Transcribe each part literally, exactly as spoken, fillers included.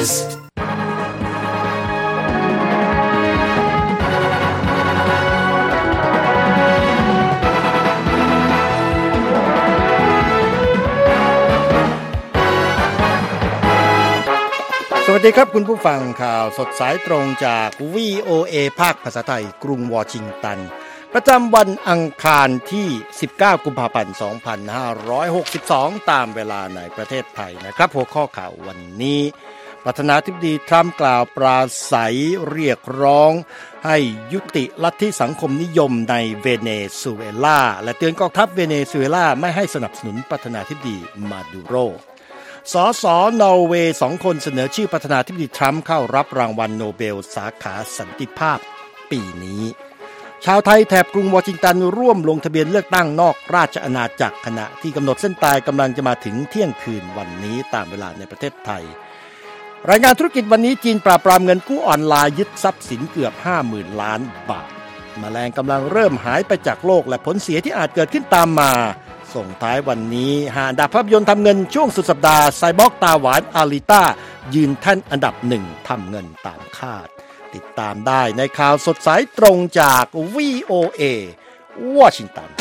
News สวัสดีครับคุณผู้ฟังข่าวสดสายตรงจาก วี โอ เอ ภาคภาษาไทยกรุงวอชิงตันประจำวันอังคารที่สิบเก้ากุมภาพันธ์สองพันห้าร้อยหกสิบสองตามเวลาในประเทศไทยนะครับหัวข้อข่าววันนี้ประธานาธิบดีทรัมป์กล่าวปราศัยเรียกร้องให้ยุติลัทธิสังคมนิยมในเวเนซุเอลาและเตือนกองทัพเวเนซุเอลาไม่ให้สนับสนุนประธานาธิบดีมาดูโรสสนอร์เวย์สองคนเสนอชื่อประธานาธิบดีทรัมป์เข้ารับรางวัลโนเบลสาขาสันติภาพปีนี้ชาวไทยแถบกรุงวอชิงตันร่วมลงทะเบียนเลือกตั้งนอกราชอาณาจักรขณะที่กำหนดเส้นตายกำลังจะมาถึงเที่ยงคืนวันนี้ตามเวลาในประเทศไทยรายงานธุรกิจวันนี้จีนปราบปรามเงินกู้ออนไลน์ยึดทรัพย์สินเกือบ ห้าหมื่น ล้านบาทแมลงกำลังเริ่มหายไปจากโลกและผลเสียที่อาจเกิดขึ้นตามมาส่งท้ายวันนี้หาอันดับภาพยนตร์ทำเงินช่วงสุดสัปดาห์ไซบอร์กตาหวานอาริต้ายืนแท่นอันดับหนึ่งทำเงินตามคาดติดตามได้ในข่าวสดสายตรงจาก วี โอ เอ วอชิงตัน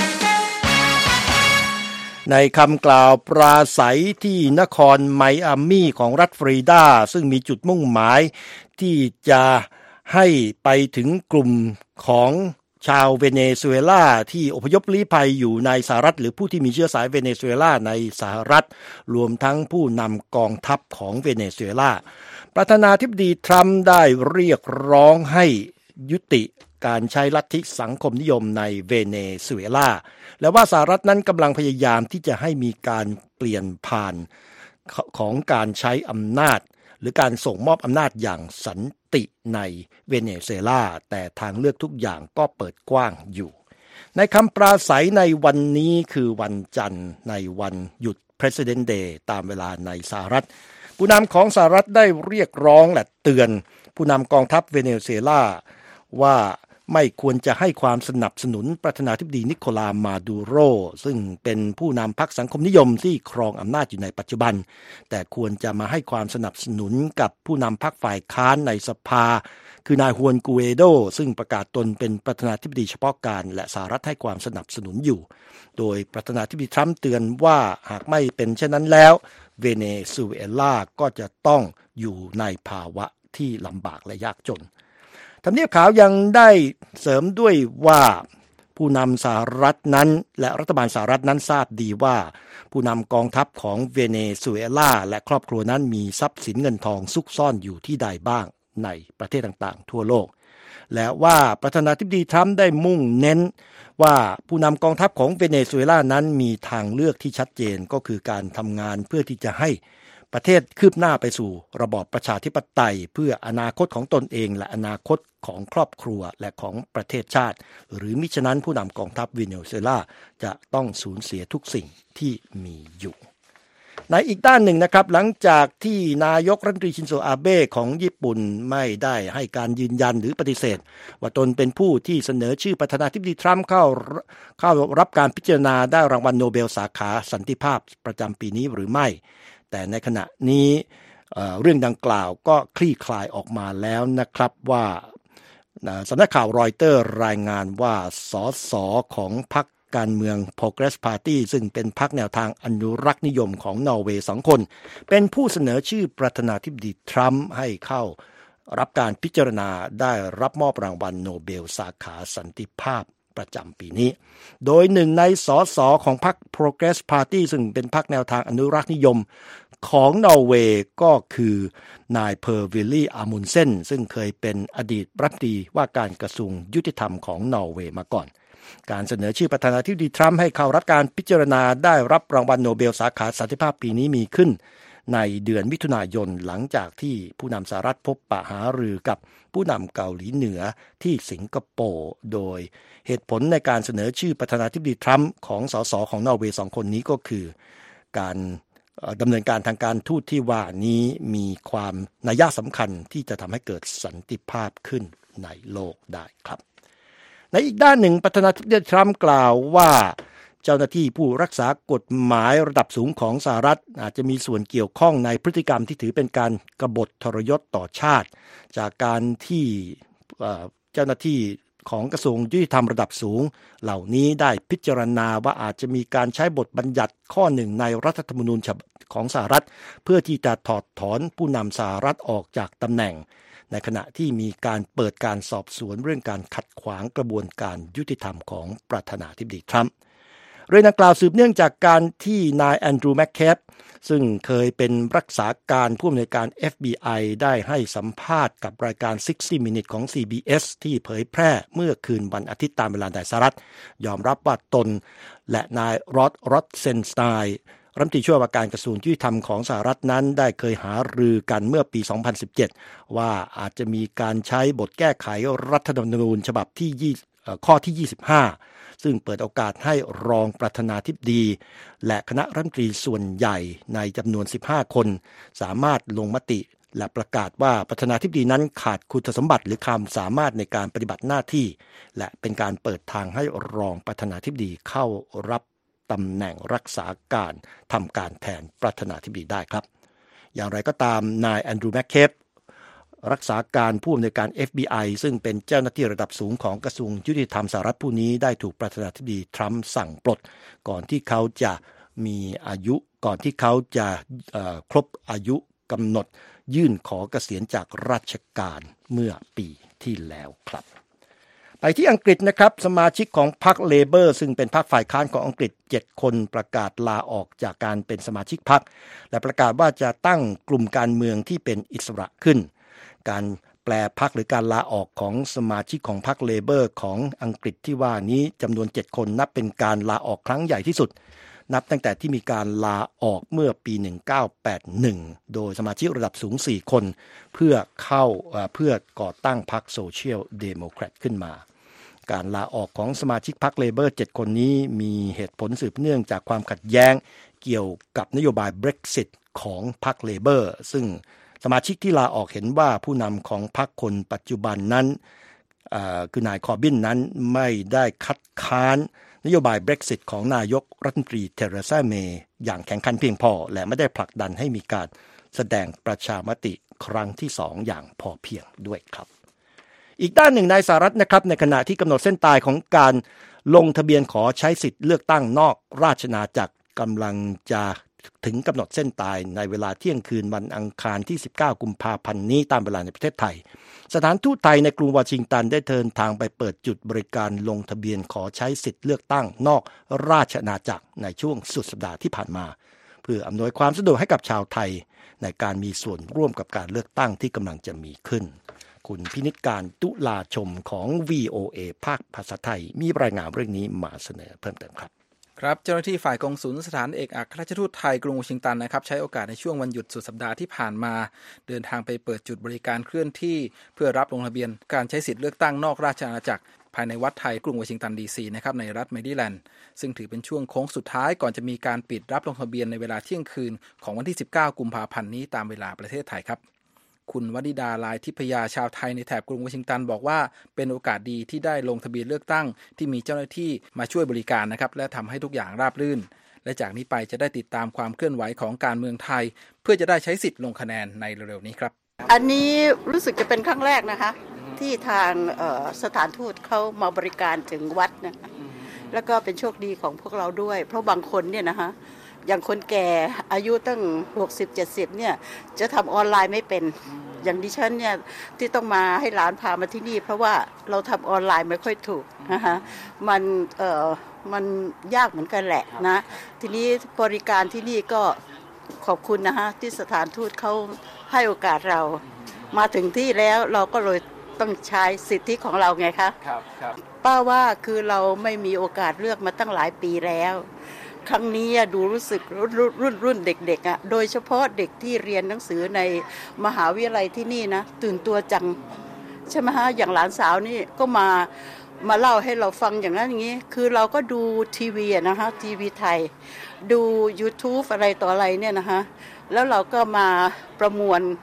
ในคำกล่าวปราศัยที่นครไมอามี่ของรัฐฟลอริดาซึ่งมีจุดมุ่งหมายที่จะให้ไปถึงกลุ่มของชาวเวเนซุเอลาที่อพยพลี้ภัยอยู่ในสหรัฐหรือผู้ที่มีเชื้อสายเวเนซุเอลาในสหรัฐรวมทั้งผู้นำกองทัพของเวเนซุเอลาประธานาธิบดีทรัมป์ได้เรียกร้องให้ยุติการใช้ลัทธิสังคมนิยมในเวเนซุเอลาและว่าสหรัฐนั้นกำลังพยายามที่จะให้มีการเปลี่ยนผ่านของการใช้อำนาจหรือการส่งมอบอำนาจอย่างสันติในเวเนซุเอลาแต่ทางเลือกทุกอย่างก็เปิดกว้างอยู่ในคำปราศัยในวันนี้คือวันจันทร์ในวันหยุด President Day ตามเวลาในสหรัฐผู้นำของสหรัฐได้เรียกร้องและเตือนผู้นำกองทัพเวเนซุเอลาว่าไม่ควรจะให้ความสนับสนุนประธานาธิบดีนิโคลามาดูโรซึ่งเป็นผู้นำพรรคสังคมนิยมที่ครองอำนาจอยู่ในปัจจุบันแต่ควรจะมาให้ความสนับสนุนกับผู้นำพรรคฝ่ายค้านในสภาคือนายฮวนกูเอโดซึ่งประกาศตนเป็นประธานาธิบดีเฉพาะการและสหรัฐให้ความสนับสนุนอยู่โดยประธานาธิบดีทรัมป์เตือนว่าหากไม่เป็นเช่นนั้นแล้วเวเนซุเอลาก็จะต้องอยู่ในภาวะที่ลำบากและยากจนทำเนียบขาวยังได้เสริมด้วยว่าผู้นำสหรัฐนั้นและรัฐบาลสหรัฐนั้นทราบดีว่าผู้นำกองทัพของเวเนซุเอลาและครอบครัวนั้นมีทรัพย์สินเงินทองซุกซ่อนอยู่ที่ใดบ้างในประเทศต่างๆทั่วโลกและว่าประธานาธิบดีทรัมป์ได้มุ่งเน้นว่าผู้นำกองทัพของเวเนซุเอลานั้นมีทางเลือกที่ชัดเจนก็คือการทำงานเพื่อที่จะให้ประเทศคืบหน้าไปสู่ระบอบประชาธิปไตยเพื่ออนาคตของตนเองและอนาคตของครอบครัวและของประเทศชาติหรือมิฉะนั้นผู้นำกองทัพเวเนซุเอลาจะต้องสูญเสียทุกสิ่งที่มีอยู่ในอีกด้านหนึ่งนะครับหลังจากที่นายกรัฐมนตรีชินโซอาเบะของญี่ปุ่นไม่ได้ให้การยืนยันหรือปฏิเสธว่าตนเป็นผู้ที่เสนอชื่อประธานาธิบดีทรัมป์เข้าเข้ารับการพิจารณาได้รางวัลโนเบลสาขาสันติภาพประจำปีนี้หรือไม่แต่ในขณะนี้ เอ่อ เรื่องดังกล่าวก็คลี่คลายออกมาแล้วนะครับว่าสำนักข่าวรอยเตอร์รายงานว่าสสของพรรคการเมือง Progress Party ซึ่งเป็นพรรคแนวทางอนุรักษ์นิยมของนอร์เวย์สองคนเป็นผู้เสนอชื่อประธานาธิบดีทรัมป์ให้เข้ารับการพิจารณาได้รับมอบรางวัลโนเบลสาขาสันติภาพประจำปีนี้โดยหนึ่งในสสของพรรค Progress Party ซึ่งเป็นพรรคแนวทางอนุรักษ์นิยมของนอร์เวย์ก็คือนายเพอร์วิลลี่อามุนเซนซึ่งเคยเป็นอดีตรัฐมนตรีว่าการกระทรวงยุติธรรมของนอร์เวย์มาก่อนการเสนอชื่อประธานาธิบดีทรัมป์ให้เข้ารับการพิจารณาได้รับรางวัลโนเบลสาขาสันติภาพปีนี้มีขึ้นในเดือนมิถุนายนหลังจากที่ผู้นำสหรัฐพบปะหารือกับผู้นำเกาหลีเหนือที่สิงคโปร์โดยเหตุผลในการเสนอชื่อประธานาธิบดีทรัมป์ของสสของนอร์เวย์สองคนนี้ก็คือการดำเนินการทางการทูตที่ว่านี้มีความนัยสำคัญที่จะทำให้เกิดสันติภาพขึ้นในโลกได้ครับในอีกด้านหนึ่งประธานาธิบดีทรัมป์กล่าวว่าเจ้าหน้าที่ผู้รักษากฎหมายระดับสูงของสหรัฐอาจจะมีส่วนเกี่ยวข้องในพฤติกรรมที่ถือเป็นการกบฏทรยศต่อชาติจากการที่เจ้าหน้าที่ของกระทรวงยุติธรรมระดับสูงเหล่านี้ได้พิจารณาว่าอาจจะมีการใช้บทบัญญัติข้อหนึ่งในรัฐธรรมนูญของสหรัฐเพื่อที่จะถอดถอนผู้นำสหรัฐออกจากตำแหน่งในขณะที่มีการเปิดการสอบสวนเรื่องการขัดขวางกระบวนการยุติธรรมของประธานาธิบดีทรัมป์เรื่องดังกล่าวสืบเนื่องจากการที่นายแอนดรูว์แมคแคบซึ่งเคยเป็นรักษาการผู้อำนวยการ เอฟ บี ไอ ได้ให้สัมภาษณ์กับรายการซิกซ์ตี้ มินิท ของ ซี บี เอส ที่เผยแพร่เมื่อคืนวันอาทิตย์ตามเวลาในสหรัฐยอมรับว่าตนและนายรอด รอดเซนสไตน์รัฐมนตรีช่วยว่าการกระทรวงยุติธรรมของสหรัฐนั้นได้เคยหารือกันเมื่อปี สองพันสิบเจ็ด ว่าอาจจะมีการใช้บทแก้ไขรัฐธรรมนูญฉบับที่ข้อที่ ยี่สิบห้าซึ่งเปิดโอกาสให้รองประธานาธิบดีและคณะรัฐมนตรีส่วนใหญ่ในจำนวน สิบห้า คนสามารถลงมติและประกาศว่าประธานาธิบดีนั้นขาดคุณสมบัติหรือความสามารถในการปฏิบัติหน้าที่และเป็นการเปิดทางให้รองประธานาธิบดีเข้ารับตำแหน่งรักษาการทำการแทนประธานาธิบดีได้ครับอย่างไรก็ตามนายแอนดรูว์แมคเคปรักษาการผู้อำนวยการ เอฟ บี ไอ ซึ่งเป็นเจ้าหน้าที่ระดับสูงของกระทรวงยุติธรรมสหรัฐผู้นี้ได้ถูกประธานาธิบดีทรัมป์สั่งปลดก่อนที่เขาจะมีอายุก่อนที่เขาจะครบอายุกำหนดยื่นขอเกษียณจากราชการเมื่อปีที่แล้วครับไปที่อังกฤษนะครับสมาชิกของพรรคเลเบอร์ซึ่งเป็นพรรคฝ่ายค้านของอังกฤษเจ็ดคนประกาศลาออกจากการเป็นสมาชิกพรรคและประกาศว่าจะตั้งกลุ่มการเมืองที่เป็นอิสระขึ้นการแปลพรรคหรือการลาออกของสมาชิกของพรรคเลเบอร์ของอังกฤษที่ว่านี้จำนวนเจ็ดคนนับเป็นการลาออกครั้งใหญ่ที่สุดนับตั้งแต่ที่มีการลาออกเมื่อปีหนึ่งพันเก้าร้อยแปดสิบเอ็ดโดยสมาชิกระดับสูงสี่คนเพื่อเข้าเพื่อก่อตั้งพรรคโซเชียลเดโมแครตขึ้นมาการลาออกของสมาชิกพรรคเลเบอร์เจ็ดคนนี้มีเหตุผลสืบเนื่องจากความขัดแย้งเกี่ยวกับนโยบาย Brexit ของพรรคเลเบอร์ซึ่งสมาชิกที่ลาออกเห็นว่าผู้นำของพรรคคนปัจจุบันนั้นคือนายคอร์บินนั้นไม่ได้คัดค้านนโยบาย Brexit ของนายกรัฐมนตรีเทเรซาเมย์อย่างแข็งขันเพียงพอและไม่ได้ผลักดันให้มีการแสดงประชามติครั้งที่สองอย่างพอเพียงด้วยครับอีกด้านหนึ่งในสหรัฐนะครับในขณะที่กำหนดเส้นตายของการลงทะเบียนขอใช้สิทธิ์เลือกตั้งนอกราชอาณาจักรกำลังจะถึงกำหนดเส้นตายในเวลาเที่ยงคืนวันอังคารที่สิบเก้ากุมภาพันธ์นี้ตามเวลาในประเทศไทยสถานทูตไทยในกรุงวอชิงตันได้เดินทางไปเปิดจุดบริการลงทะเบียนขอใช้สิทธิ์เลือกตั้งนอกราชอาณาจักรในช่วงสุดสัปดาห์ที่ผ่านมาเพื่ออำนวยความสะดวกให้กับชาวไทยในการมีส่วนร่วมกับการเลือกตั้งที่กำลังจะมีขึ้นคุณพินิจการตุลาชมของ วี โอ เอ ภาคภาษาไทยมีรายงานเรื่องนี้มาเสนอเพิ่มเติมครับครับเจ้าหน้าที่ฝ่ายกงสุลสถานเอกอัครราชทูตไทยกรุงวอชิงตันนะครับใช้โอกาสในช่วงวันหยุดสุดสัปดาห์ที่ผ่านมาเดินทางไปเปิดจุดบริการเคลื่อนที่เพื่อรับลงทะเบียนการใช้สิทธิ์เลือกตั้งนอกราชอาณาจักรภายในวัดไทยกรุงวอชิงตันดีซีนะครับในรัฐแมริแลนด์ซึ่งถือเป็นช่วงโค้งสุดท้ายก่อนจะมีการปิดรับลงทะเบียนในเวลาเที่ยงคืนของวันที่สิบเก้ากุมภาพันธ์นี้ตามเวลาประเทศไทยครับคุณวนิดาลายทิพยาชาวไทยในแถบกรุงวอชิงตันบอกว่าเป็นโอกาสดีที่ได้ลงทะเบียนเลือกตั้งที่มีเจ้าหน้าที่มาช่วยบริการนะครับและทำให้ทุกอย่างราบรื่นและจากนี้ไปจะได้ติดตามความเคลื่อนไหวของการเมืองไทยเพื่อจะได้ใช้สิทธิ์ลงคะแนนในเร็วๆนี้ครับอันนี้รู้สึกจะเป็นครั้งแรกนะคะที่ทางสถานทูตเขามาบริการถึงวัดนะคะแล้วก็เป็นโชคดีของพวกเราด้วยเพราะบางคนเนี่ยนะคะอย่างคนแก่อายุตั้งหกสิบ เจ็ดสิบเนี่ยจะทำออนไลน์ไม่เป็นอย่างดิฉันเนี่ยที่ต้องมาให้หลานพามาที่นี่เพราะว่าเราทำออนไลน์ไม่ค่อยถูกนะคะมันเอ่อมันยากเหมือนกันแหละนะทีนี้บริการที่นี่ก็ขอบคุณนะคะที่สถานทูตเขาให้โอกาสเรามาถึงที่แล้วเราก็เลยต้องใช้สิทธิของเราไงคะครับครับป้าว่าคือเราไม่มีโอกาสเลือกมาตั้งหลายปีแล้วครั้งนี้ดูรู้สึกรุ่นรุ่นรุ่นเด็กๆอ่ะโดยเฉพาะเด็กที่เรียนหนังสือในมหาวิทยาลัยที่นี่นะตื่นตัวจังใช่ไหมฮะอย่างหลานสาวนี่ก็มามาเล่าให้เราฟังอย่างนั้นอย่างนี้คือเราก็ดูทีวีนะคะทีวีไทยดู YouTube อะไรต่ออะไรเนี่ยนะคะแล้วเราก็มาประมวล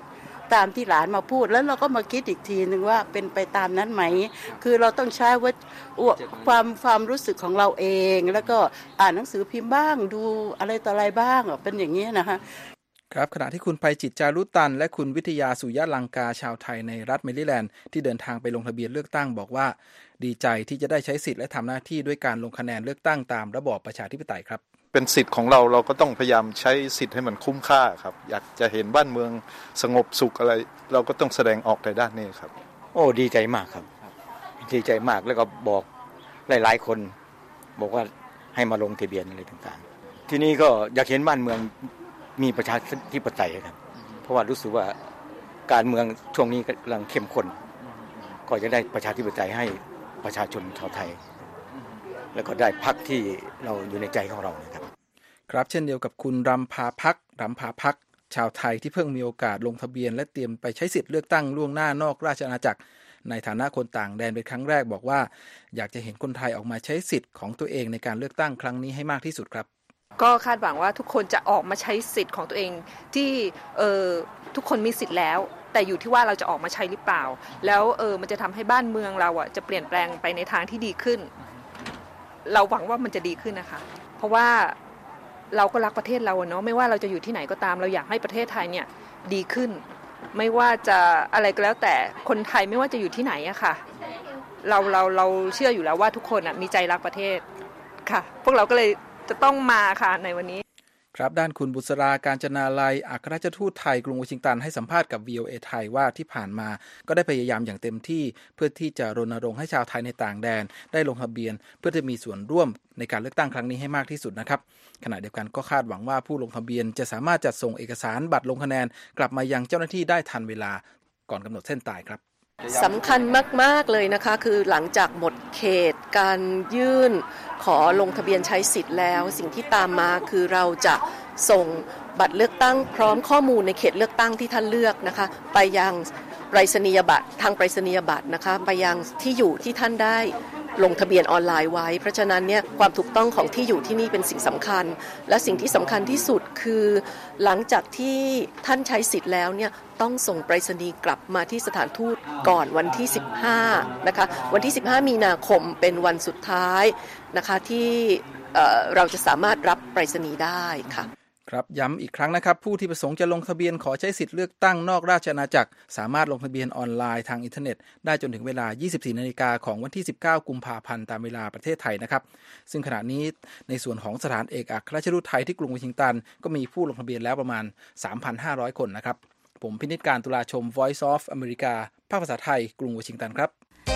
ตามที่หลานมาพูดแล้วเราก็มาคิดอีกทีนึงว่าเป็นไปตามนั้นไหมคือเราต้องใช้ว่าความความรู้สึกของเราเองแล้วก็อ่านหนังสือพิมพ์บ้างดูอะไรต่ออะไรบ้างเป็นอย่างนี้นะคะครับขณะที่คุณไพจิตร จารุตันและคุณวิทยาสุยะลังกาชาวไทยในรัฐแมริแลนด์ที่เดินทางไปลงทะเบียนเลือกตั้งบอกว่าดีใจที่จะได้ใช้สิทธิ์และทำหน้าที่ด้วยการลงคะแนนเลือกตั้งตามระบอบประชาธิปไตยครับเป็นสิทธิ์ของเราเราก็ต้องพยายามใช้สิทธิ์ให้มันคุ้มค่าครับอยากจะเห็นบ้านเมืองสงบสุขอะไรเราก็ต้องแสดงออกในด้านนี้ครับโอ้ดีใจมากครับดีใจมากแล้วก็บอกหลายๆคนบอกว่าให้มาลงทะเบียนอะไรต่างๆที่นี่ก็อยากเห็นบ้านเมืองมีประชาธิปไตยครับเพราะว่ารู้สึกว่าการเมืองช่วงนี้กำลังเข้มข้นก็จะได้ประชาธิปไตยให้ประชาชนชาวไทยแล้วก็ได้พรรคที่เราอยู่ในใจของเรานะครับครับเช่นเดียวกับคุณรำพาพักรำพาพักชาวไทยที่เพิ่งมีโอกาสลงทะเบียนและเตรียมไปใช้สิทธิ์เลือกตั้งล่วงหน้านอกราชอาณาจักรในฐานะคนต่างแดนเป็นครั้งแรกบอกว่าอยากจะเห็นคนไทยออกมาใช้สิทธิ์ของตัวเองในการเลือกตั้งครั้งนี้ให้มากที่สุดครับก็คาดหวังว่าทุกคนจะออกมาใช้สิทธิ์ของตัวเองที่เออทุกคนมีสิทธิ์แล้วแต่อยู่ที่ว่าเราจะออกมาใช้หรือเปล่าแล้วเออมันจะทำให้บ้านเมืองเราอ่ะจะเปลี่ยนแปลงไปในทางที่ดีขึ้นเราหวังว่ามันจะดีขึ้นนะคะเพราะว่าเราก็รักประเทศเราเนาะไม่ว่าเราจะอยู่ที่ไหนก็ตามเราอยากให้ประเทศไทยเนี่ยดีขึ้นไม่ว่าจะอะไรก็แล้วแต่คนไทยไม่ว่าจะอยู่ที่ไหนอะค่ะเราเราเราเชื่ออยู่แล้วว่าทุกคนอะมีใจรักประเทศค่ะพวกเราก็เลยจะต้องมาค่ะในวันนี้ครับด้านคุณบุษราการจนาลัยอัครราชทูตไทยกรุงวอชิงตันให้สัมภาษณ์กับ วี โอ เอ ไทยว่าที่ผ่านมาก็ได้พยายามอย่างเต็มที่เพื่อที่จะรณรงค์ให้ชาวไทยในต่างแดนได้ลงทะเบียนเพื่อจะมีส่วนร่วมในการเลือกตั้งครั้งนี้ให้มากที่สุดนะครับขณะเดียวกันก็คาดหวังว่าผู้ลงทะเบียนจะสามารถจัดส่งเอกสารบัตรลงคะแนนกลับมายังเจ้าหน้าที่ได้ทันเวลาก่อนกำหนดเส้นตายครับสำคัญมากๆเลยนะคะคือหลังจากหมดเขตการยื่นขอลงทะเบียนใช้สิทธิ์แล้วสิ่งที่ตามมาคือเราจะส่งบัตรเลือกตั้งพร้อมข้อมูลในเขตเลือกตั้งที่ท่านเลือกนะคะไปยังไปรษณียบัตรทางไปรษณียบัตรนะคะไปยังที่อยู่ที่ท่านได้ลงทะเบียนออนไลน์ไว้เพราะฉะนั้นเนี่ยความถูกต้องของที่อยู่ที่นี่เป็นสิ่งสำคัญและสิ่งที่สำคัญที่สุดคือหลังจากที่ท่านใช้สิทธิ์แล้วเนี่ยต้องส่งไปรษณีย์กลับมาที่สถานทูตก่อนวันที่สิบห้านะคะวันที่สิบห้ามีนาคมเป็นวันสุดท้ายนะคะที่เอ่อเราจะสามารถรับไปรษณีย์ได้ค่ะครับย้ำอีกครั้งนะครับผู้ที่ประสงค์จะลงทะเบียนขอใช้สิทธิ์เลือกตั้งนอกราชอาณาจักรสามารถลงทะเบียนออนไลน์ทางอินเทอร์เน็ตได้จนถึงเวลา ยี่สิบสี่นาฬิกาของวันที่สิบเก้ากุมภาพันธ์ตามเวลาประเทศไทยนะครับซึ่งขณะนี้ในส่วนของสถานเอกอัครราชทูตไทยที่กรุงวอชิงตันก็มีผู้ลงทะเบียนแล้วประมาณ สามพันห้าร้อย คนนะครับผมพินิจการตุลาชม Voice of America ภาคภาษาไทยกรุงวอชิงตันครับ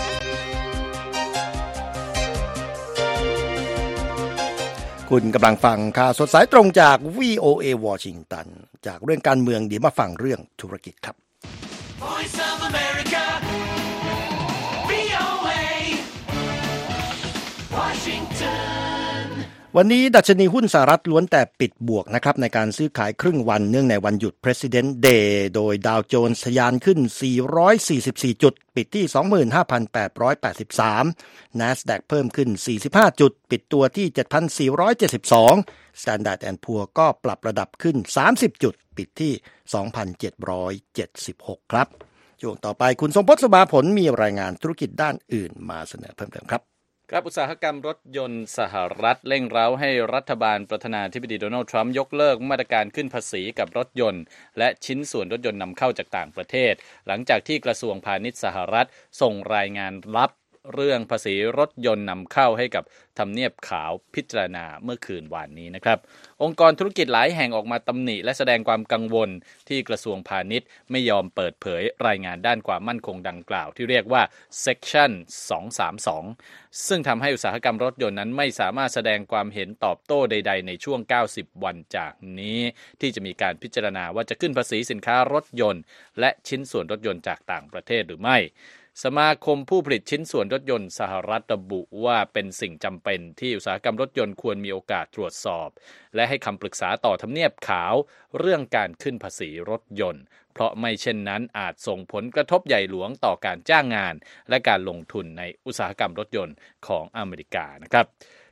คุณกำลังฟังข่าวสดสายตรงจาก วี โอ เอ วอชิงตันจากเรื่องการเมืองเดี๋ยวมาฟังเรื่องธุรกิจครับ Voice of America วี โอ เอ Washington วันนี้ดัชนีหุ้นสหรัฐล้วนแต่ปิดบวกนะครับในการซื้อขายครึ่งวันเนื่องในวันหยุด President Day โดยดาวโจนส์ทะยานขึ้นสี่ร้อยสี่สิบสี่จุดปิดที่ สองหมื่นห้าพันแปดร้อยแปดสิบสาม NASDAQ เพิ่มขึ้นสี่สิบห้าจุดปิดตัวที่ เจ็ดพันสี่ร้อยเจ็ดสิบสอง Standard แอนด์ Poor ก็ปรับระดับขึ้นสามสิบจุดปิดที่ สองพันเจ็ดร้อยเจ็ดสิบหก ครับช่วงต่อไปคุณทรงพจน์ สุภาผลมีรายงานธุรกิจด้านอื่นมาเสนอเพิ่มเติมครับครับอุตสาหกรรมรถยนต์สหรัฐเร่งเร้าให้รัฐบาลประธานาธิบดีโดนัลด์ทรัมป์ยกเลิกมาตรการขึ้นภาษีกับรถยนต์และชิ้นส่วนรถยนต์นำเข้าจากต่างประเทศหลังจากที่กระทรวงพาณิชย์สหรัฐส่งรายงานลับเรื่องภาษีรถยนต์นำเข้าให้กับทำเนียบขาวพิจารณาเมื่อคืนวานนี้นะครับองค์กรธุรกิจหลายแห่งออกมาตำหนิและแสดงความกังวลที่กระทรวงพาณิชย์ไม่ยอมเปิดเผยรายงานด้านความมั่นคงดังกล่าวที่เรียกว่า Section สองสามสองซึ่งทำให้อุตสาหกรรมรถยนต์นั้นไม่สามารถแสดงความเห็นตอบโต้ใดๆในช่วงเก้าสิบวันจากนี้ที่จะมีการพิจารณาว่าจะขึ้นภาษีสินค้ารถยนต์และชิ้นส่วนรถยนต์จากต่างประเทศหรือไม่สมาคมผู้ผลิตชิ้นส่วนรถยนต์สหรัฐระบุว่าเป็นสิ่งจำเป็นที่อุตสาหกรรมรถยนต์ควรมีโอกาสตรวจสอบและให้คำปรึกษาต่อทำเนียบขาวเรื่องการขึ้นภาษีรถยนต์เพราะไม่เช่นนั้นอาจส่งผลกระทบใหญ่หลวงต่อการจ้างงานและการลงทุนในอุตสาหกรรมรถยนต์ของอเมริกานะครับ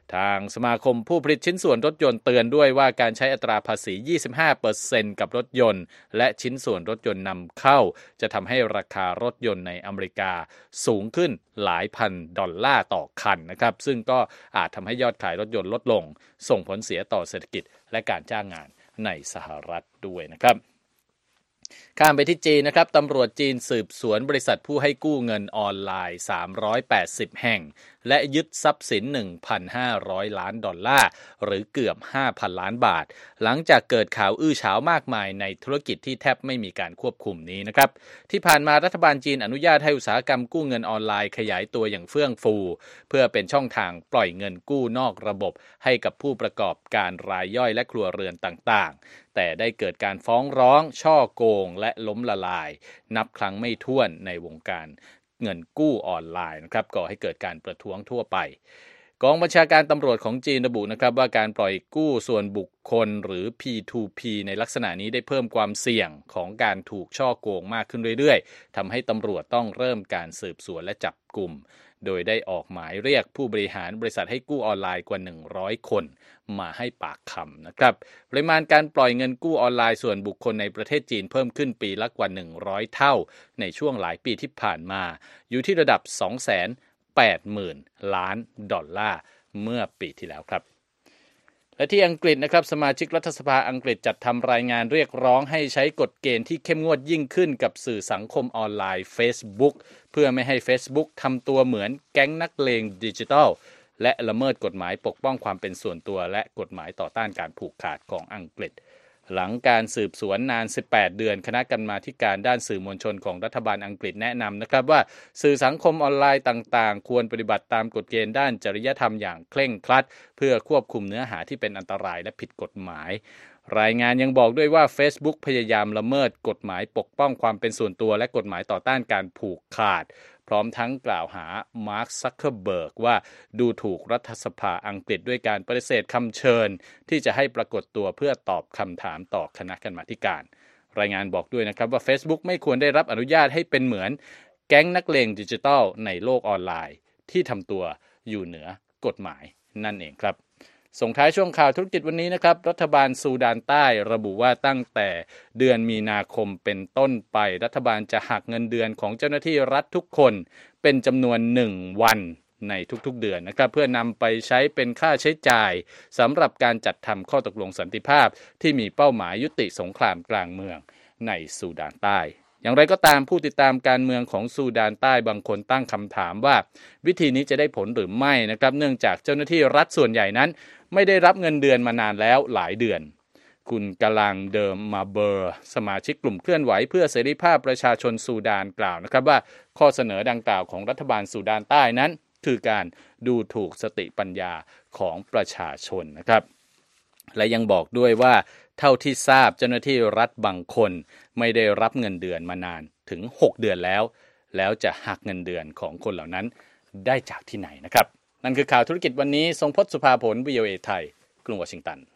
ทางสมาคมผู้ผลิตชิ้นส่วนรถยนต์เตือนด้วยว่าการใช้อัตราภาษี ยี่สิบห้าเปอร์เซ็นต์ กับรถยนต์และชิ้นส่วนรถยนต์นำเข้าจะทำให้ราคารถยนต์ในอเมริกาสูงขึ้นหลายพันดอลลาร์ต่อคันนะครับซึ่งก็อาจทำให้ยอดขายรถยนต์ลดลงส่งผลเสียต่อเศรษฐกิจและการจ้างงานในสหรัฐด้วยนะครับข้ามไปที่จีนนะครับตำรวจจีนสืบสวนบริษัทผู้ให้กู้เงินออนไลน์สามร้อยแปดสิบแห่งและยึดทรัพย์สิน หนึ่งพันห้าร้อย ล้านดอลลาร์หรือเกือบ ห้าพัน ล้านบาทหลังจากเกิดข่าวอื้อฉาวมากมายในธุรกิจที่แทบไม่มีการควบคุมนี้นะครับที่ผ่านมารัฐบาลจีนอนุญาตให้อุตสาหกรรมกู้เงินออนไลน์ขยายตัวอย่างเฟื่องฟูเพื่อเป็นช่องทางปล่อยเงินกู้นอกระบบให้กับผู้ประกอบการรายย่อยและครัวเรือนต่างๆแต่ได้เกิดการฟ้องร้องช่อโกงและล้มละลายนับครั้งไม่ถ้วนในวงการเงินกู้ออนไลน์นะครับก่อให้เกิดการประท้วงทั่วไปกองบัญชาการตำรวจของจีนระบุนะครับว่าการปล่อยกู้ส่วนบุคคลหรือ พี ทู พี ในลักษณะนี้ได้เพิ่มความเสี่ยงของการถูกช่อโกงมากขึ้นเรื่อยๆทำให้ตำรวจต้องเริ่มการสืบสวนและจับกุมโดยได้ออกหมายเรียกผู้บริหารบริษัทให้กู้ออนไลน์กว่าหนึ่งร้อยคนมาให้ปากคำนะครับปริมาณการปล่อยเงินกู้ออนไลน์ส่วนบุคคลในประเทศจีนเพิ่มขึ้นปีละกว่าหนึ่งร้อยเท่าในช่วงหลายปีที่ผ่านมาอยู่ที่ระดับ สองแสนแปดหมื่น ล้านดอลลาร์เมื่อปีที่แล้วครับและที่อังกฤษนะครับสมาชิกรัฐสภาอังกฤษจัดทำรายงานเรียกร้องให้ใช้กฎเกณฑ์ที่เข้มงวดยิ่งขึ้นกับสื่อสังคมออนไลน์ Facebook เพื่อไม่ให้ Facebook ทำตัวเหมือนแก๊งนักเลงดิจิทัลและละเมิดกฎหมายปกป้องความเป็นส่วนตัวและกฎหมายต่อต้านการผูกขาดของอังกฤษหลังการสืบสวนนานสิบแปดเดือนคณะกรรมาธิการด้านสื่อมวลชนของรัฐบาลอังกฤษแนะนำนะครับว่าสื่อสังคมออนไลน์ต่างๆควรปฏิบัติตามกฎเกณฑ์ด้านจริยธรรมอย่างเคร่งครัดเพื่อควบคุมเนื้อหาที่เป็นอันตรายและผิดกฎหมายรายงานยังบอกด้วยว่า Facebook พยายามละเมิดกฎหมายปกป้องความเป็นส่วนตัวและกฎหมายต่อต้านการผูกขาดพร้อมทั้งกล่าวหามาร์ค ซักเคอร์เบิร์กว่าดูถูกรัฐสภาอังกฤษด้วยการปฏิเสธคำเชิญที่จะให้ปรากฏตัวเพื่อตอบคำถามต่อคณะกรรมาธิการรายงานบอกด้วยนะครับว่า Facebook ไม่ควรได้รับอนุญาตให้เป็นเหมือนแก๊งนักเลงดิจิทัลในโลกออนไลน์ที่ทำตัวอยู่เหนือกฎหมายนั่นเองครับส่งท้ายช่วงข่าวธุรกิจวันนี้นะครับรัฐบาลซูดานใต้ระบุว่าตั้งแต่เดือนมีนาคมเป็นต้นไปรัฐบาลจะหักเงินเดือนของเจ้าหน้าที่รัฐทุกคนเป็นจำนวนหนึ่งวันในทุกๆเดือนนะครับเพื่อนำไปใช้เป็นค่าใช้จ่ายสำหรับการจัดทำข้อตกลงสันติภาพที่มีเป้าหมายยุติสงครามกลางเมืองในซูดานใต้อย่างไรก็ตามผู้ติดตามการเมืองของซูดานใต้บางคนตั้งคำถามว่าวิธีนี้จะได้ผลหรือไม่นะครับเนื่องจากเจ้าหน้าที่รัฐส่วนใหญ่นั้นไม่ได้รับเงินเดือนมานานแล้วหลายเดือนคุณกลังเดิมมาเบอร์สมาชิกกลุ่มเคลื่อนไหวเพื่อเสรีภาพประชาชนซูดานกล่าวนะครับว่าข้อเสนอดังกล่าวของรัฐบาลซูดานใต้นั้นคือการดูถูกสติปัญญาของประชาชนนะครับและยังบอกด้วยว่าเท่าที่ทราบเจ้าหน้าที่รัฐบางคนไม่ได้รับเงินเดือนมานานถึงหกเดือนแล้วแล้วจะหักเงินเดือนของคนเหล่านั้นได้จากที่ไหนนะครับนั่นคือข่าวธุรกิจวันนี้ทรงพจน์สุภาผล วี โอ เอ ไทยกรุงวอชิงตัน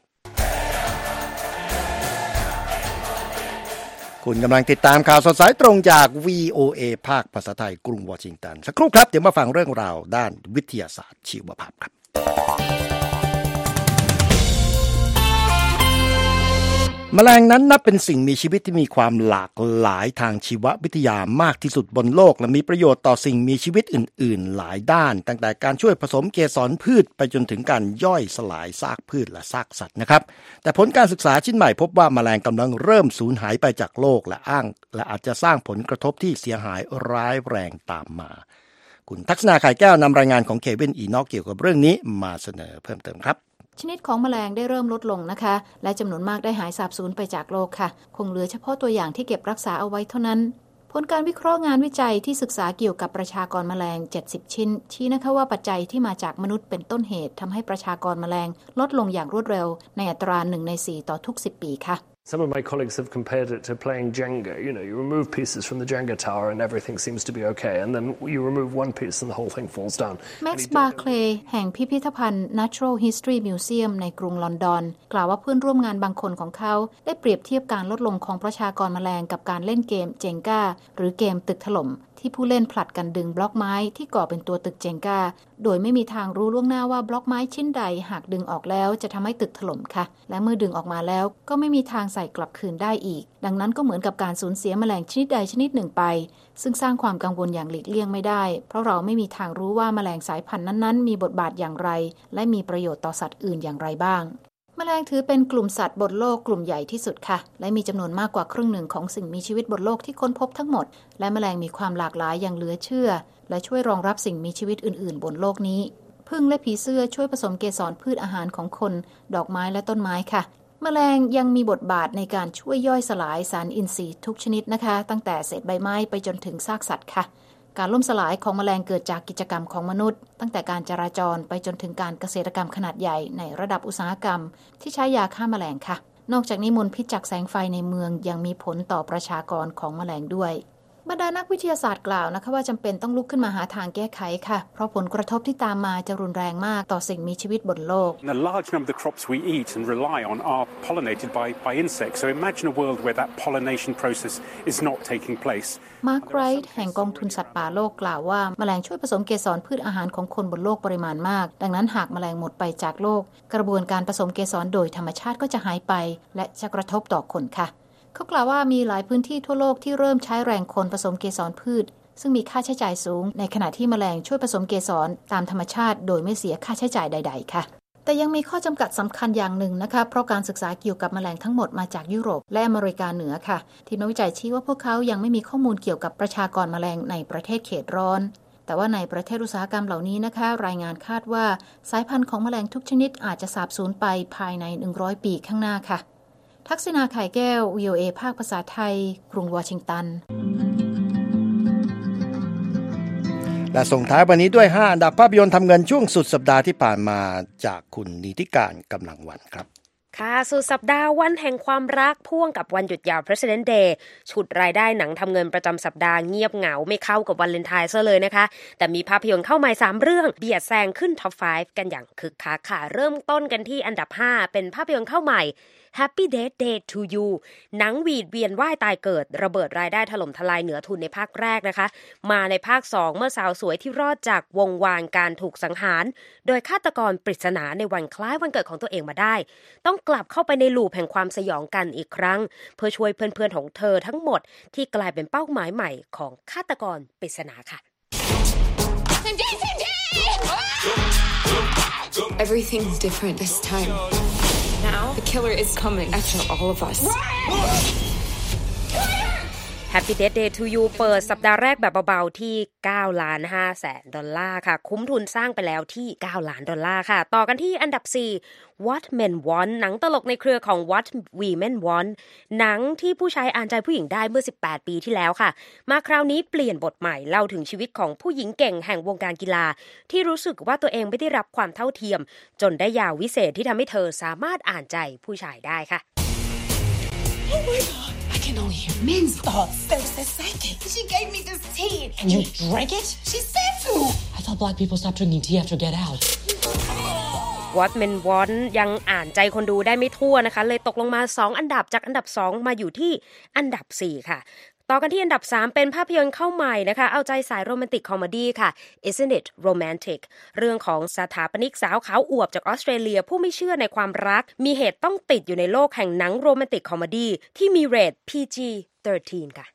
คุณกำลังติดตามข่าวสดสายตรงจาก วี โอ เอ ภาคภาษาไทยกรุงวอชิงตันสักครู่ครับเดี๋ยวมาฟังเรื่องราวด้านวิทยาศาสตร์ชีวภาพครับแมลงนั้นนับเป็นสิ่งมีชีวิตที่มีความหลากหลายทางชีววิทยามากที่สุดบนโลกและมีประโยชน์ต่อสิ่งมีชีวิตอื่นๆหลายด้านตั้งแต่การช่วยผสมเกสรพืชไปจนถึงการย่อยสลายซากพืชและซากสัตว์นะครับแต่ผลการศึกษาชิ้นใหม่พบว่าแมลงกำลังเริ่มสูญหายไปจากโลกและอ้างและอาจจะสร้างผลกระทบที่เสียหายร้ายแรงตามมาคุณทักษณาไข่แก้วนำรายงานของเควินอีนอกเกี่ยวกับเรื่องนี้มาเสนอเพิ่มเติมครับชนิดของแมลงได้เริ่มลดลงนะคะและจำนวนมากได้หายสาบสูญไปจากโลกค่ะคงเหลือเฉพาะตัวอย่างที่เก็บรักษาเอาไว้เท่านั้นผลการวิเคราะห์งานวิจัยที่ศึกษาเกี่ยวกับประชากรแมลงเจ็ดสิบชิ้นชี้นะคะว่าปัจจัยที่มาจากมนุษย์เป็นต้นเหตุทำให้ประชากรแมลงลดลงอย่างรวดเร็วในอัตราหนึ่งในสี่ต่อทุกสิบปีค่ะ Some of my colleagues have compared it to playing Jenga. You know, you remove pieces from the Jenga tower and everything seems to be okay. And then you remove one piece and the whole thing falls down. Max Barclay แห่งพิพิธภัณฑ์ Natural History Museum ในกรุงลอนดอนกล่าวว่าเพื่อนร่วมงานบางคนของเขาได้เปรียบเทียบการลดลงของประชากรแมลงกับการเล่นเกมเจงก้าหรือเกมตึกถล่มที่ผู้เล่นผลัดกันดึงบล็อกไม้ที่ก่อเป็นตัวตึกเจงก้าโดยไม่มีทางรู้ล่วงหน้าว่าบล็อกไม้ชิ้นใดหากดึงออกแล้วจะทำให้ตึกถล่มค่ะและเมื่อดึงออกมาแล้วก็ไม่มีทางใส่กลับคืนได้อีกดังนั้นก็เหมือนกับการสูญเสียแมลงชนิดใดชนิดหนึ่งไปซึ่งสร้างความกังวลอย่างหลีกเลี่ยงไม่ได้เพราะเราไม่มีทางรู้ว่าแมลงสายพันธุ์นั้นๆมีบทบาทอย่างไรและมีประโยชน์ต่อสัตว์อื่นอย่างไรบ้างแมลงถือเป็นกลุ่มสัตว์บนโลกกลุ่มใหญ่ที่สุดค่ะและมีจำนวนมากกว่าครึ่งหนึ่งของสิ่งมีชีวิตบนโลกที่ค้นพบทั้งหมดและแมลงมีความหลากหลายอย่างเหลือเชื่อและช่วยรองรับสิ่งมีชีวิตอื่นๆบนโลกนี้ผึ้งและผีเสื้อช่วยผสมเกสรพืชอาหารของคนดอกไม้และต้นไม้ค่ะแมลงยังมีบทบาทในการช่วยย่อยสลายสารอินทรีย์ทุกชนิดนะคะตั้งแต่เศษใบไม้ไปจนถึงซากสัตว์ค่ะการล่มสลายของแมลงเกิดจากกิจกรรมของมนุษย์ตั้งแต่การจราจรไปจนถึงการเกษตรกรรมขนาดใหญ่ในระดับอุตสาหกรรมที่ใช้ยาฆ่าแมลงค่ะนอกจากนี้มลพิษจากแสงไฟในเมืองยังมีผลต่อประชากรของแมลงด้วยบรรดานักวิทยาศาสตร์กล่าวนะคะว่าจำเป็นต้องลุกขึ้นมาหาทางแก้ไขค่ะเพราะผลกระทบที่ตามมาจะรุนแรงมากต่อสิ่งมีชีวิตบนโลก The large number of the crops we eat and rely on are pollinated by by insects. So imagine a world where that pollination process is not taking place. มาร์คไรท์แห่งกองทุนสัตว์ป่าโลกกล่าวว่าแมลงช่วยผสมเกสรพืชอาหารของคนบนโลกปริมาณมากดังนั้นหากแมลงหมดไปจากโลกกระบวนการผสมเกสรโดยธรรมชาติก็จะหายไปและจะกระทบต่อคนค่ะเขากล่าวว่ามีหลายพื้นที่ทั่วโลกที่เริ่มใช้แรงคนผสมเกสรพืชซึ่งมีค่าใช้จ่ายสูงในขณะที่แมลงช่วยผสมเกสรตามธรรมชาติโดยไม่เสียค่าใช้จ่ายใดๆค่ะแต่ยังมีข้อจำกัดสำคัญอย่างหนึ่งนะคะเพราะการศึกษาเกี่ยวกับแมลงทั้งหมดมาจากยุโรปและอเมริกาเหนือค่ะทีมนักวิจัยชี้ว่าพวกเขายังไม่มีข้อมูลเกี่ยวกับประชากรแมลงในประเทศเขตร้อนแต่ว่าในประเทศอุตสาหกรรมเหล่านี้นะคะรายงานคาดว่าสายพันธุ์ของแมลงทุกชนิดอาจจะสาบสูญไปภายในหนึ่งร้อยปีข้างหน้าค่ะทักษิณาไข่แก้ว วี โอ เอ ภาคภาษาไทยกรุงวอชิงตันและส่งท้ายวันนี้ด้วยห้าอันดับภาพยนตร์ทำเงินช่วงสุดสัปดาห์ที่ผ่านมาจากคุณนิติการกำลังวันครับค่ะสุดสัปดาห์วันแห่งความรักพ่วงกับวันหยุดยาว President Day ชุดรายได้หนังทำเงินประจำสัปดาห์เงียบเหงาไม่เข้ากับวันเลนไทน์ซะเลยนะคะแต่มีภาพยนตร์เข้าใหม่สามเรื่องเบียดแซงขึ้นท็อปห้ากันอย่างคึกคักค่ะเริ่มต้นกันที่อันดับห้าเป็นภาพยนตร์เข้าใหม่Happy Death Day to You หนังหวีดเวียนว่ายตายเกิดระเบิดรายได้ถล่มทลายเหนือทุนในภาคแรกนะคะมาในภาคสองเมื่อสาวสวยที่รอดจากวงวานการถูกสังหารโดยฆาตกรปริศนาในวันคล้ายวันเกิดของตัวเองมาได้ต้องกลับเข้าไปในลูปแห่งความสยองกันอีกครั้งเพื่อช่วยเพื่อนๆของเธอทั้งหมดที่กลายเป็นเป้าหมายใหม่ของฆาตกรปริศนาค่ะ Everything's different this time.Now the killer is coming after all of us. Happy Death Day to You เปิดสัปดาห์แรกแบบเบาๆที่ เก้าล้านห้าแสนดอลลาร์ค่ะคุ้มทุนสร้างไปแล้วที่ เก้าล้านดอลลาร์ค่ะต่อกันที่อันดับสี่ What Men Want หนังตลกในเครือของ What Women Want หนังที่ผู้ชายอ่านใจผู้หญิงได้เมื่อสิบแปดปีที่แล้วค่ะมาคราวนี้เปลี่ยนบทใหม่เล่าถึงชีวิตของผู้หญิงเก่งแห่งวงการกีฬาที่รู้สึกว่าตัวเองไม่ได้รับความเท่าเทียมจนได้ยาวิเศษที่ทำให้เธอสามารถอ่านใจผู้ชายได้ค่ะ Oh my god!I can only hear men's thoughts. There's this psychic. She gave me this tea. And you drank it? She said to. I thought black people stopped drinking tea after Get Out. What Men Want ยังอ่านใจคนดูได้ไม่ทั่วนะคะเลยตกลงมาสองอันดับจากอันดับสองมาอยู่ที่อันดับสี่ค่ะต่อกันที่อันดับสามเป็นภาพยนตร์เข้าใหม่นะคะเอาใจสายโรแมนติกคอมเมดี้ค่ะ Isn't It Romantic เรื่องของสถาปนิกสาวขาวอวบจากออสเตรเลียผู้ไม่เชื่อในความรักมีเหตุต้องติดอยู่ในโลกแห่งหนังโรแมนติกคอมเมดี้ที่มีเรท พี จี สิบสาม ค่ะ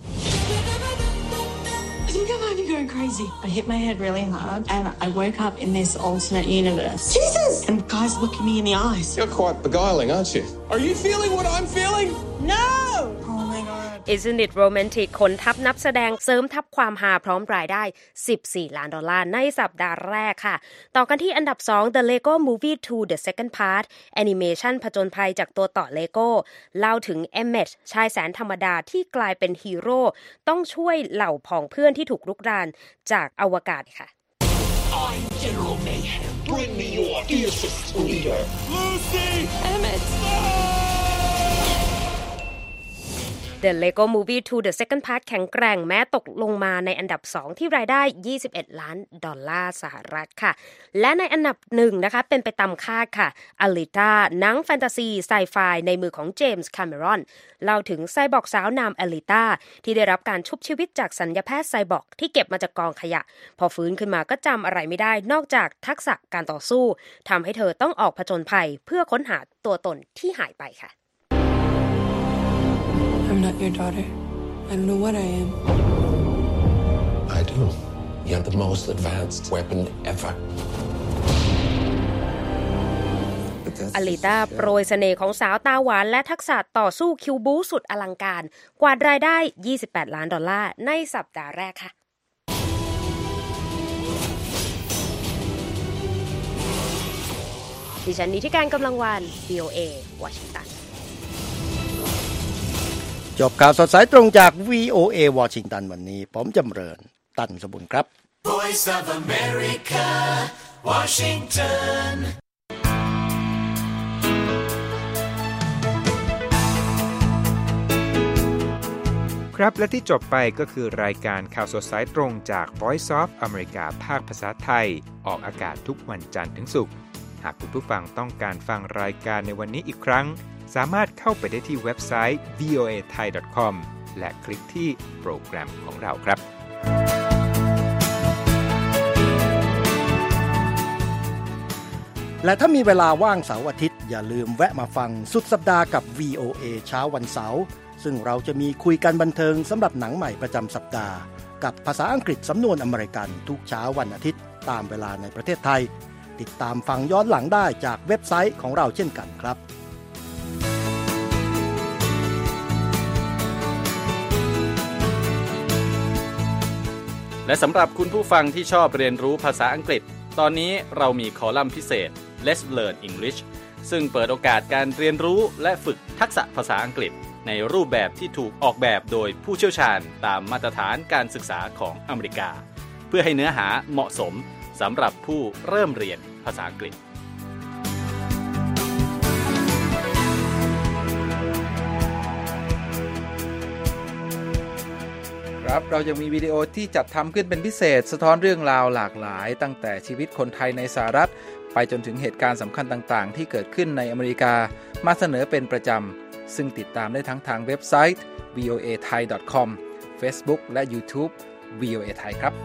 I think I might be going crazy. I hit my head really hard and I woke up in this alternate universe. Jesus! And guys look at me in the eyes. You're quite beguiling, aren't you? Are you feeling what I'm feeling? No! Oh my god. Isn't It Romantic ขนทัพนักแสดงเสริมทัพความฮาพร้อมรายได้สิบสี่ล้านดอลลาร์ในสัปดาห์แรกค่ะต่อกันที่อันดับสอง The Lego Movie two The Second Part แอนิเมชันผจญภัยจากตัวต่อ Lego เล่าถึง Emmett ชายแสนธรรมดาที่กลายเป็นฮีโร่ต้องช่วยเหล่าผองเพื่อนที่ถูกรุกรานจากอวกาศค่ะ I'm General Mayhem. Bring me your fiercest leader. Lucy! Emmett! The Lego Movie ทู The Second Part แข็งแกร่งแม้ตกลงมาในอันดับสองที่รายได้ยี่สิบเอ็ดล้านดอลลาร์สหรัฐค่ะและในอันดับหนึ่งนะคะเป็นไปตามคาดค่ะ Alita หนังแฟนตาซีไซไฟในมือของเจมส์คาเมรอนเล่าถึงไซบอร์กสาวนาม Alita ที่ได้รับการชุบชีวิตจากศัลยแพทย์ไซบอร์กที่เก็บมาจากกองขยะพอฟื้นขึ้นมาก็จำอะไรไม่ได้นอกจากทักษะการต่อสู้ทำให้เธอต้องออกผจญภัยเพื่อค้นหาตัวตนที่หายไปค่ะ I'm not your daughter. I don't know what I am. I do. You have the most advanced weapon ever. อลิต้าโปรยเสน่ห์ของสาวตาหวานและทักษะต่อสู้คิวบูสุดอลังการกวาดรายได้ยี่สิบแปดล้านดอลลาร์ในสัปดาห์แรกค่ะดิฉันนิติการกำลังวัน วี โอ เอ วอชิงตันจบข่าวสดสายตรงจาก วี โอ เอ วอชิงตันวันนี้ผมจำเริญตั้นสมบุญครับ Voice of America Washington ครับและที่จบไปก็คือรายการข่าวสดสายตรงจาก Voice of America ภาคภาษาไทยออกอากาศทุกวันจันทร์ถึงศุกร์หากคุณผู้ฟังต้องการฟังรายการในวันนี้อีกครั้งสามารถเข้าไปได้ที่เว็บไซต์ วี โอ เอ ไทย ดอท คอม และคลิกที่โปรแกรมของเราครับและถ้ามีเวลาว่างเสาร์อาทิตย์อย่าลืมแวะมาฟังสุดสัปดาห์กับ วี โอ เอ เช้าวันเสาร์ซึ่งเราจะมีคุยกันบันเทิงสำหรับหนังใหม่ประจำสัปดาห์กับภาษาอังกฤษสำนวนอเมริกันทุกเช้าวันอาทิตย์ตามเวลาในประเทศไทยติดตามฟังย้อนหลังได้จากเว็บไซต์ของเราเช่นกันครับและสำหรับคุณผู้ฟังที่ชอบเรียนรู้ภาษาอังกฤษตอนนี้เรามีคอลัมน์พิเศษ Let's Learn English ซึ่งเปิดโอกาสการเรียนรู้และฝึกทักษะภาษาอังกฤษในรูปแบบที่ถูกออกแบบโดยผู้เชี่ยวชาญตามมาตรฐานการศึกษาของอเมริกาเพื่อให้เนื้อหาเหมาะสมสำหรับผู้เริ่มเรียนภาษาอังกฤษครับเรายังมีวิดีโอที่จัดทำขึ้นเป็นพิเศษสะท้อนเรื่องราวหลากหลายตั้งแต่ชีวิตคนไทยในสหรัฐไปจนถึงเหตุการณ์สำคัญต่างๆที่เกิดขึ้นในอเมริกามาเสนอเป็นประจำซึ่งติดตามได้ทั้งทางเว็บไซต์ วี โอ เอ ไทย ดอท คอม Facebook และ YouTube วี โอ เอ ไทยครับ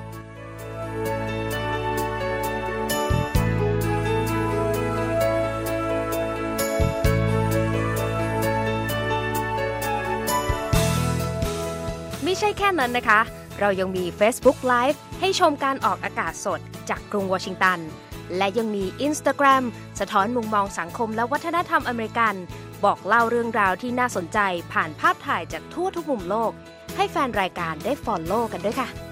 ไม่ใช่แค่นั้นนะคะเรายังมี Facebook Live ให้ชมการออกอากาศสดจากกรุงวอชิงตันและยังมี Instagram สะท้อนมุมมองสังคมและวัฒนธรรมอเมริกันบอกเล่าเรื่องราวที่น่าสนใจผ่านภาพถ่ายจากทั่วทุกมุมโลกให้แฟนรายการได้ follow กันด้วยค่ะ